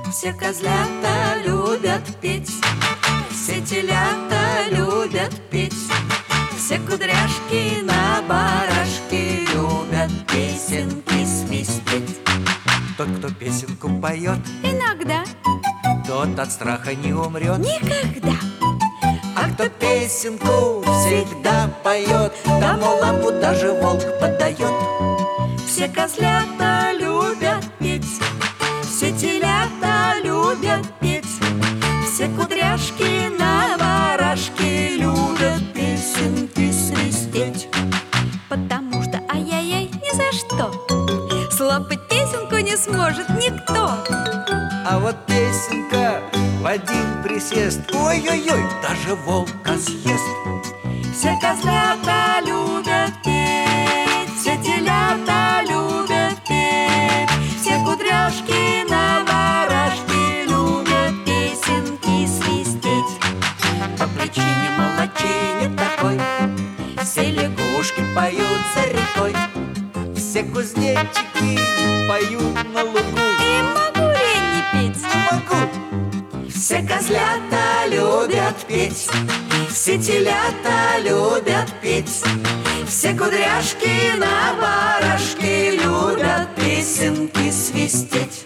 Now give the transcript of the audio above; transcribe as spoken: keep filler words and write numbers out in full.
Все козлята любят петь, все телята любят петь, все кудряшки на барашке любят песенки свистеть. Тот, кто песенку поет, иногда, тот от страха не умрет. никогда. А кто песенку всегда поет, тому лапу даже волк подает. Все козлята любят петь, все телята любят петь, все кудряшки на барашке любят песенки свистеть. Потому что ай-яй-яй, ни за что слопать песенку не сможет никто. А вот песенка в один присест, ой-ой-ой, даже волка съест. Все козлята любят петь, все телята любят петь, все кудряшки на барашке любят песенки свистеть. По причине молочине такой все лягушки поют за рекой, все кузнечики поют на лугу. И могу ли не петь? Могу! Все козлята любят петь, все телята любят петь, все кудряшки на барашке любят песенки свистеть.